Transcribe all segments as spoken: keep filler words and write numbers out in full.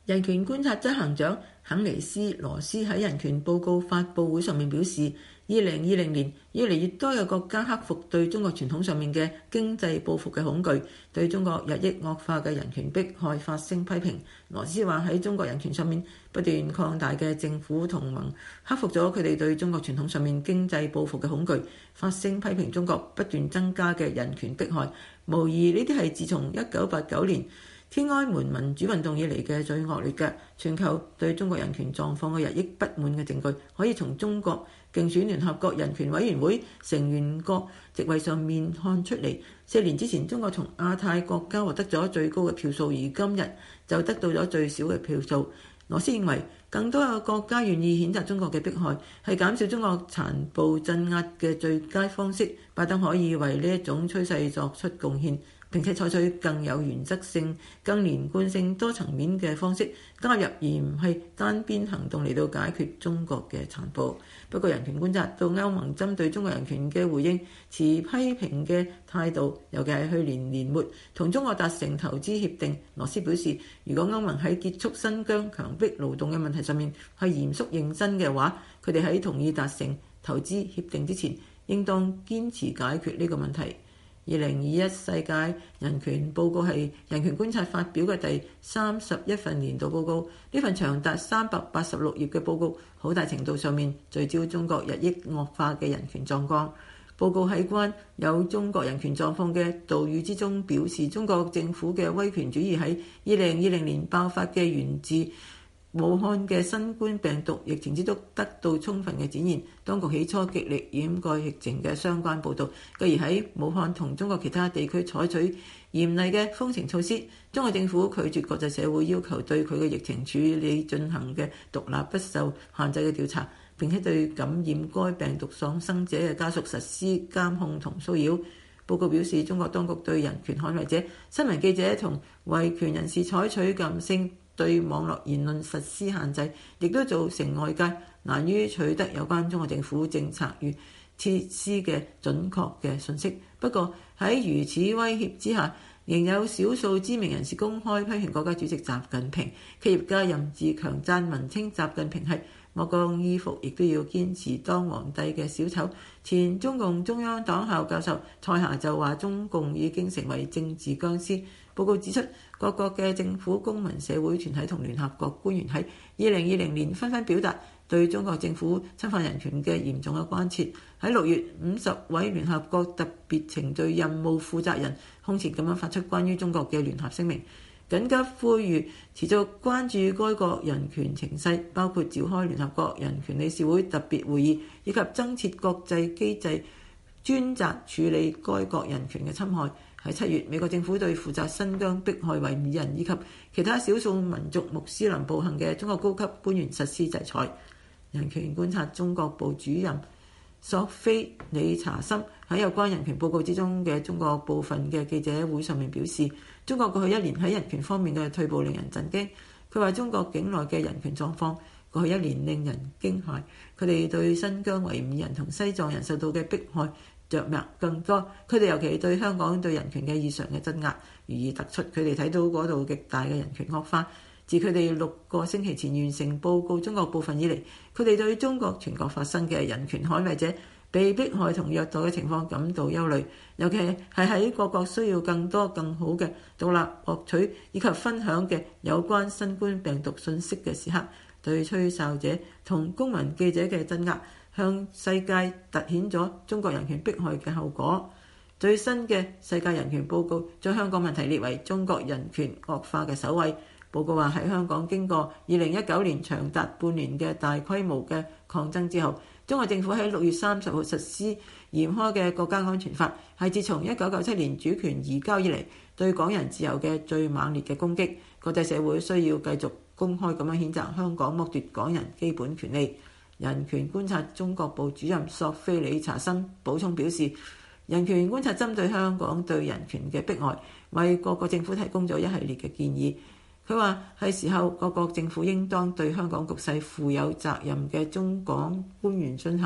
人權觀察執行長肯尼斯羅斯喺人權報告發佈會上面表示，二零二零年越嚟越多嘅國家克服對中國傳統上面嘅經濟報復嘅恐懼，對中國日益惡化嘅人權迫害發聲批評。羅斯話喺中國人權上面不斷擴大嘅政府同盟克服咗佢哋對中國傳統上面經濟報復嘅恐懼，發聲批評中國不斷增加嘅人權迫害。無疑呢啲係自從一九八九年天安門民主運動以嚟嘅最惡劣嘅全球對中國人權狀況嘅日益不滿嘅證據，可以從中國競選聯合國人權委員會成員國席位上面看出嚟。四年之前，中國從亞太國家獲得咗最高嘅票數，而今日就得到咗最少嘅票數。羅斯認為，更多嘅國家願意譴責中國嘅迫害，係減少中國殘暴鎮壓嘅最佳方式。拜登可以為呢一種趨勢作出貢獻，並且採取更有原則性、更連貫性、多層面嘅方式加入，而唔係單邊行動嚟到解決中國嘅殘暴。不過，人權觀察到歐盟針對中國人權嘅回應持批評嘅態度，尤其係去年年末同中國達成投資協定。羅斯表示，如果歐盟喺結束新疆強迫勞動嘅問題上面係嚴肅認真嘅話，佢哋喺同意達成投資協定之前，應當堅持解決呢個問題。二零二一世界人權報告係人權觀察發表嘅第三十一份年度報告。呢份長達三百八十六頁嘅報告，好大程度上面聚焦中國日益惡化嘅人權狀況。報告喺關有中國人權狀況嘅導語之中表示，中國政府嘅威權主義喺二零二零年爆發嘅源自武漢嘅新冠病毒疫情之中得到充分嘅展現。當局起初極力掩蓋疫情嘅相關報導，繼而喺武漢同中國其他地區採取嚴厲嘅封城措施。中國政府拒絕國際社會要求對佢嘅疫情處理進行嘅獨立不受限制嘅調查，並且對感染該病毒喪生者嘅家屬實施監控同騷擾。報告表示，中國當局對人權捍衛者、新聞記者同維權人士採取禁聲，對網絡言論實施限制，亦都造成外界難於取得有關中國政府政策與設施嘅準確嘅信息。不過喺如此威脅之下，仍有少數知名人士公開批評國家主席習近平。企業家任志強撰文稱習近平係莫降衣服，亦都要堅持當皇帝嘅小丑。前中共中央黨校教授蔡霞就話，中共已經成為政治僵屍。報告指出，各國嘅政府、公民社會團體同聯合國官員喺二零二零年紛紛表達對中國政府侵犯人權嘅嚴重嘅關切。喺六月，五十位聯合國特別程序任務負責人空前咁樣發出關於中國嘅聯合聲明，緊急呼籲持續關注該國人權情勢，包括召開聯合國人權理事會特別會議，以及增設國際機制專責處理該國人權嘅侵害。喺七月，美國政府對負責新疆迫害維吾爾人以及其他少數民族穆斯林暴行嘅中國高級官員實施制裁。人權觀察中國部主任索菲理查森喺有關人權報告之中嘅中國部分嘅記者會上面表示，中國過去一年喺人權方面嘅退步令人震驚。佢話中國境內嘅人權狀況過去一年令人驚駭，佢哋對新疆維吾爾人同西藏人受到嘅迫害着墨更多，佢哋尤其對香港對人權嘅異常嘅鎮壓，予以突出。佢哋睇到嗰度極大嘅人權惡化。自佢哋六個星期前完成報告中國部分以嚟，佢哋對中國全國發生嘅人權捍衛者被迫害同虐待嘅情況感到憂慮，尤其係喺各國需要更多更好嘅獨立獲取以及分享嘅有關新冠病毒信息嘅時刻，對吹哨者同公民記者嘅鎮壓向世界突顯咗中國人權迫害嘅後果。最新嘅世界人權報告將香港問題列為中國人權惡化嘅首位。報告話喺香港經過二零一九年長達半年嘅大規模嘅抗爭之後，中國政府喺六月三十號實施嚴苛嘅國家安全法，係自從一九九七年主權移交以嚟對港人自由嘅最猛烈嘅攻擊。國際社會需要繼續公開咁樣譴責香港剝奪港人基本權利。人權觀察中國部主任索菲理查森補充表示，人權觀察針對香港對人權嘅迫害，為各個政府提供咗一系列嘅建議。佢話係時候各國政府應當對香港局勢負有責任嘅中港官員進行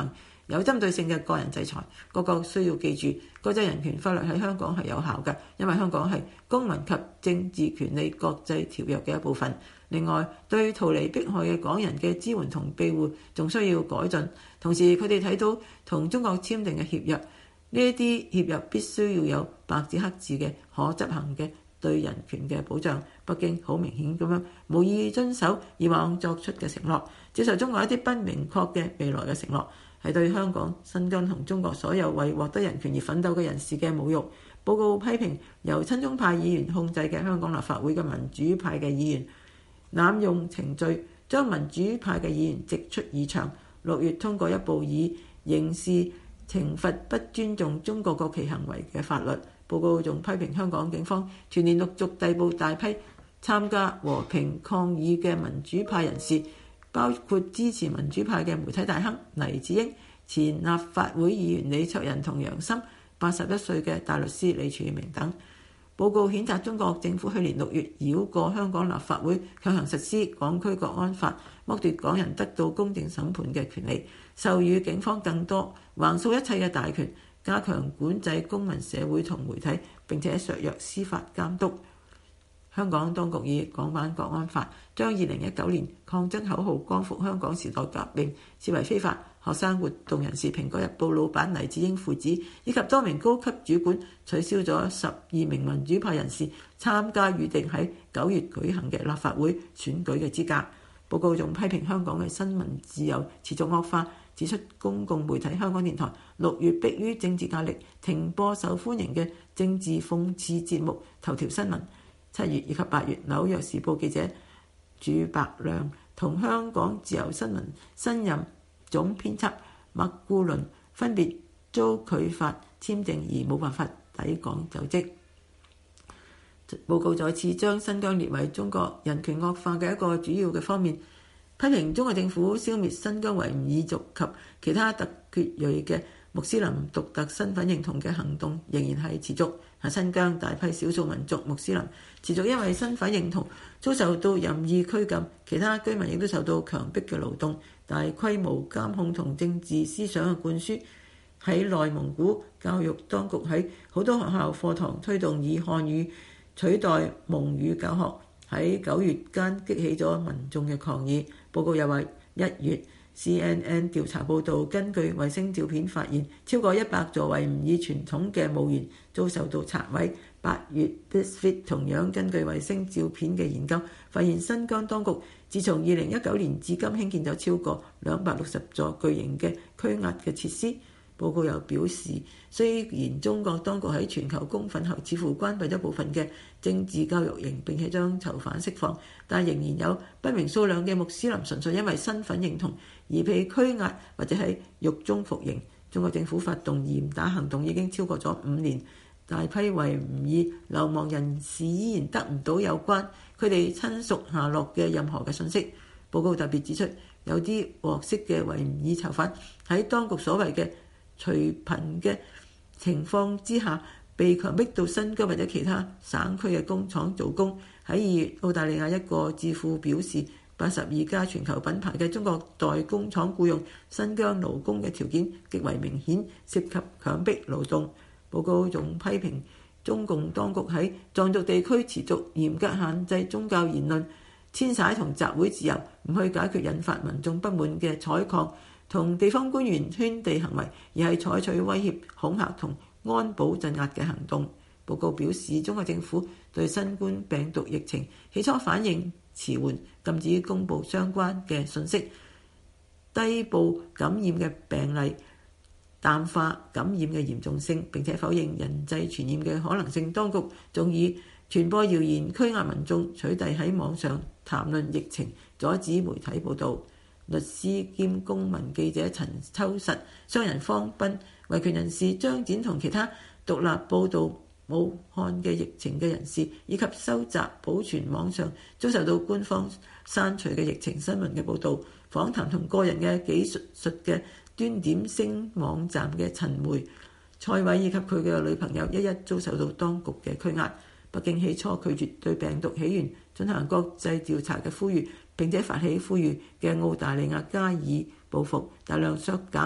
有針對性嘅個人制裁。各國需要記住，國際人權法律喺香港係有效嘅，因為香港係公民及政治權利國際條約嘅一部分。另外，對逃離迫害嘅港人嘅支援同庇護仲需要改進。同時，佢哋睇到同中國簽訂嘅協約，呢一啲協約必須要有白紙黑字嘅可執行嘅對人權嘅保障。北京好明顯咁樣無意遵守以往作出嘅承諾，接受中國一啲不明確嘅未來嘅承諾，係對香港、新疆同中國所有為獲得人權而奮鬥嘅人士嘅侮辱。報告批評由親中派議員控制嘅香港立法會嘅民主派嘅議員濫用程序，將民主派嘅議員逐出議場。六月通過一部以刑事懲罰不尊重中國國旗行為嘅法律。報告仲批評香港警方全年陸續逮捕大批參加和平抗議嘅民主派人士，包括支持民主派嘅媒體大亨黎智英、前立法會議員李卓人同楊森、八十一歲嘅大律師李柱銘等。報告譴責中國政府去年六月繞過香港立法會，強行實施港區國安法，剝奪港人得到公正審判嘅權利，授予警方更多橫掃一切嘅大權，加強管制公民社會同媒體，並且削弱司法監督。香港當局以港版國安法將二零一九年抗爭口號光復香港時代革命視為非法。學生活動人士蘋果日報老闆黎智英父子以及多名高級主管取消咗十二名民主派人士參加預定喺九月舉行嘅立法會選舉嘅資格。報告仲批評香港嘅新聞自由持續惡化，指出公共媒體香港電台六月迫於政治壓力停播受歡迎嘅政治諷刺節目《頭條新聞》。七月以及八月，紐約時報記者朱伯亮同香港自由新聞新任總編輯麥顧倫分別遭拒發簽證而冇辦法抵港就職。報告再次將新疆列為中國人權惡化嘅一個主要嘅方面，批評中國政府消滅新疆維吾爾族及其他突厥裔嘅穆斯林獨特身份認同嘅行動仍然係持續。喺新疆，大批少數民族穆斯林持續因為身份認同遭受到任意拘禁，其他居民亦都受到強迫嘅勞動、大規模監控同政治思想嘅灌輸。喺內蒙古，教育當局喺好多學校課堂推動以漢語取代蒙語教學，喺九月間激起咗民眾嘅抗議。報告又話，一月C N N 調查報導，根據衛星照片發現，超過一百座維吾爾傳統嘅墓園遭受到拆毀。八月 BuzzFeed 同樣根據衛星照片嘅研究，發現新疆當局自從二零一九年至今興建咗超過兩百六十座巨型嘅拘押嘅設施。報告又表示，雖然中國當局喺全球公憤後似乎關閉咗部分嘅政治教育營，並且將囚犯釋放，但仍然有不明數量嘅穆斯林純粹因為身份認同而被拘押或者喺獄中服刑。中國政府發動嚴打行動已經超過咗五年，大批維吾爾流亡人士依然得唔到有關佢哋親屬下落嘅任何嘅信息。報告特別指出，有啲獲釋嘅維吾爾囚犯喺當局所謂嘅除貧嘅情況之下，被強迫到新疆或者其他省區嘅工廠做工。喺二月，澳大利亞一個智庫表示，八十二家全球品牌嘅中國代工廠僱用新疆勞工嘅條件極為明顯，涉及強迫勞動。報告仲批評中共當局喺藏族地區持續嚴格限制宗教言論、遷徙同集會自由，唔去解決引發民眾不滿嘅採礦同地方官員圈地行為，而係採取威脅、恐嚇同安保鎮壓嘅行動。報告表示，中國政府對新冠病毒疫情起初反應遲緩，禁止公佈相關嘅信息，低報感染嘅病例，淡化感染嘅嚴重性，並且否認人際傳染嘅可能性。當局仲以傳播謠言、拘押民眾取締喺網上談論疫情，阻止媒體報導。律師兼公民記者陳秋實、商人方斌、維權人士張展同其他獨立報導武漢嘅疫情嘅人士，以及收集保存網上遭受到官方刪除嘅疫情新聞嘅報導、訪談同個人嘅記述嘅端點星網站嘅陳梅、蔡偉以及佢嘅女朋友一一遭受到當局嘅拘押。北京起初拒絕對病毒起源進行國際調查嘅呼籲，並且發起呼籲嘅澳大利亞加以報復，大量削減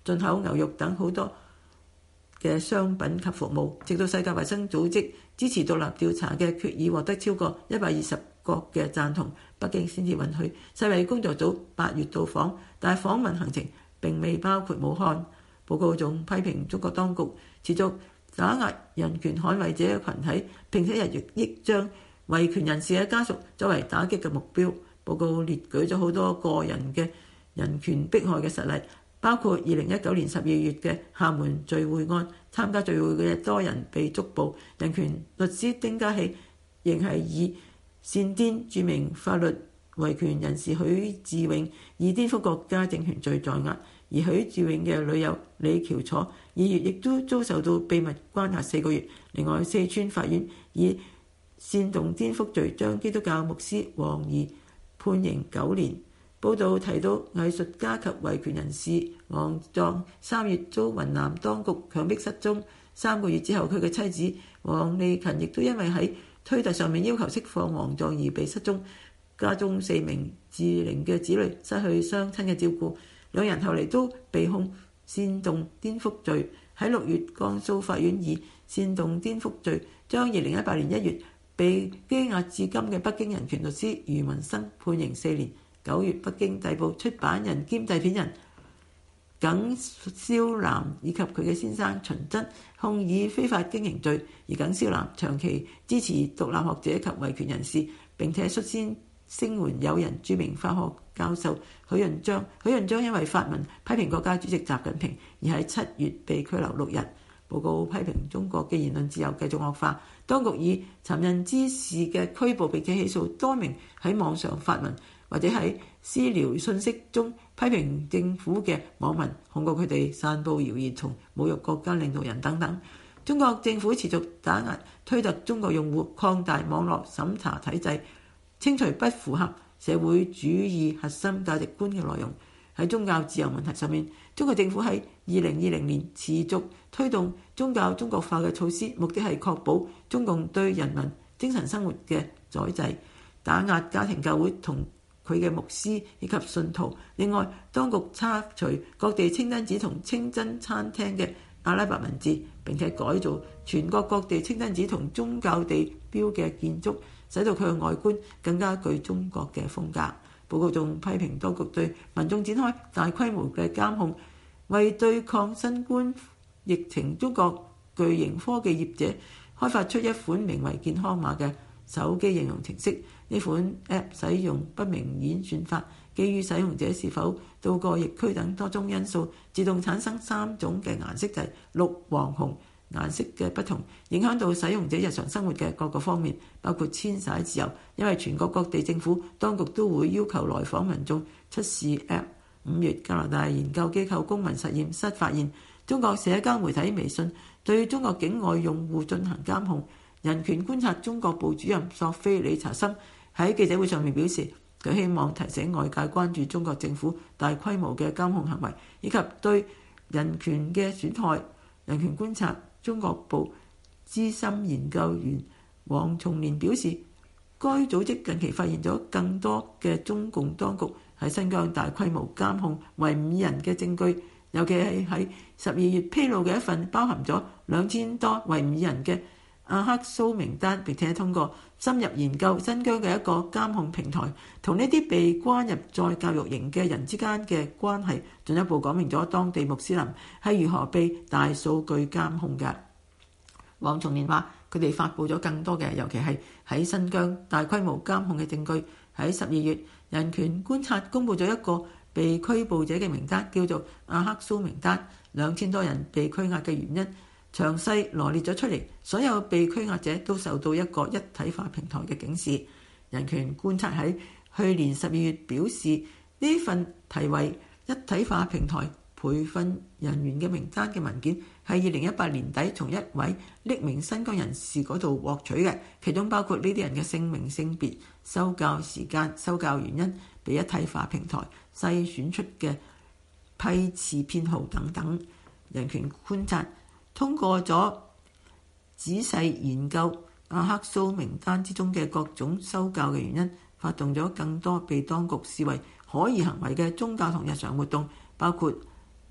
進口牛肉等好多嘅商品及服務，直到世界衛生組織支持獨立調查嘅決議獲得超過一百二十國嘅贊同，北京先至允許世衛工作組八月到訪，但係訪問行程並未包括武漢。報告仲批評中國當局持續打壓人權捍衛者嘅群體，並且日益將維權人士嘅家屬作為打擊嘅目標。報告列舉咗好多個人嘅人權迫害嘅實例，包括二零一九年十二月嘅廈門聚會案，參加聚會嘅多人被捉捕。人權律師丁家喜仍係以煽顛著名法律維權人士許志永以顛覆國家政權罪在押，而許志永嘅女友李喬楚二月亦都遭受到秘密關押四個月。另外，四川法院以煽動顛覆罪將基督教牧師黃怡判刑九年。報道提到，藝術家及維權人士王壯三月遭雲南當局強迫失蹤，三個月之後佢嘅妻子王利勤亦都因為喺推特上面要求釋放王壯而被失蹤。家中四名智齡嘅子女失去雙親嘅照顧，兩人後嚟都被控煽動顛覆罪。喺六月，江蘇法院以煽動顛覆罪將二零一八年一月被羈押至今嘅北京人權律師余文生判刑四年。九月，北京逮捕出版人兼製片人耿少南以及佢嘅先生秦真，控以非法經營罪。而耿少南長期支持獨立學者及維權人士，並且率先聲援友人著名法學教授許潤章。許潤章因為發文批評國家主席習近平，而喺七月被拘留六日。報告批評中國嘅言論自由繼續惡化，當局以尋釁滋事嘅拘捕並且起訴多名喺網上發文或者喺私聊信息中批評政府嘅網民，控告佢哋散佈謠言、同侮辱國家領導人等等。中國政府持續打壓推特中國用戶，擴大網絡審查體制，清除不符合社會主義核心價值觀嘅內容。喺宗教自由問題上面，中國政府喺二零二零年持續推動宗教中國化嘅措施，目的係確保中共對人民精神生活嘅宰制，打壓家庭教會同佢嘅牧師以及信徒。另外，當局拆除各地清真寺同清真餐廳嘅阿拉伯文字，並且改造全國各地清真寺同宗教地標嘅建築，使到佢嘅外觀更加具中國嘅風格。報告仲批評當局對民眾展開大規模嘅監控，為對抗新冠疫情，中國巨型科技業者開發出一款名為健康碼嘅手機應用程式。呢款 App 使用不明演算法，基於使用者是否到過疫區等多種因素，自動產生三種嘅顏色，就係綠、黃、紅顏色嘅不同，影響到使用者日常生活嘅各個方面，包括遷徙自由。因為全國各地政府當局都會要求來訪民眾出示 App。五月，加拿大研究機構公民實驗室發現，中國社交媒體微信對中國境外用戶進行監控。人權觀察中國部主任索菲理查森喺記者會上面表示，佢希望提醒外界關注中國政府大規模嘅監控行為，以及對人權嘅損害。人權觀察中國部資深研究員黃松年表示，該組織近期發現咗更多嘅中共當局喺新疆大規模監控維吾爾人嘅證據，尤其係喺十二月披露嘅一份包含咗兩千多維吾爾人嘅阿克蘇名單，並且通過深入研究新疆嘅一個監控平台同呢啲被關入再教育營嘅人之間嘅關係，進一步講明咗當地穆斯林係如何被大數據監控嘅。黃松年話，佢哋發布咗更多嘅，尤其係喺新疆大規模監控嘅證據。喺十二月，人權觀察公布咗一個被拘捕者嘅名單，叫做阿克蘇名單，兩千多人被拘押嘅原因詳細羅列咗出嚟，所有被拘押者都受到一個一體化平台嘅警示。人權觀察喺去年十二月表示，呢份題為一體化平台培訓人員嘅名單嘅文件係二零一八年底從一位匿名新疆人士嗰度獲取嘅，其中包括呢啲人嘅姓名、性別、修教時間、修教原因、被一體化平台篩選出嘅批次編號等等。人權觀察通過咗仔細研究阿克蘇名單之中嘅各種修教嘅原因，發動咗更多被當局視為可疑行為嘅宗教同日常活動，包括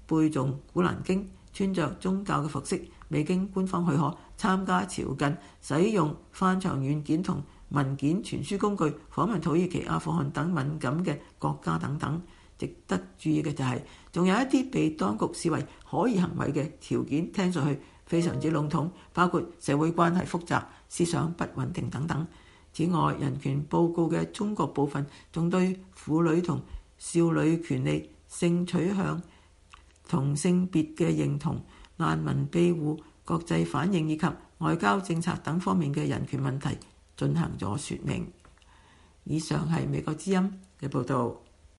背誦古蘭經，穿着宗教嘅服飾，未經官方許可參加朝覲，使用翻牆軟件同文件傳輸工具，訪問土耳其、阿富汗等敏感嘅國家等等。值得注意嘅就係、是，仲有一啲被當局視為可疑行為嘅條件，聽上去非常之籠統，包括社會關係複雜、思想不穩定等等。此外，人權報告嘅中國部分仲對婦女同少女權利、性取向、同性別嘅認同、難民庇護、國際反應以及外交政策等方面嘅人權問題進行咗說明。以上係美國之音嘅報導。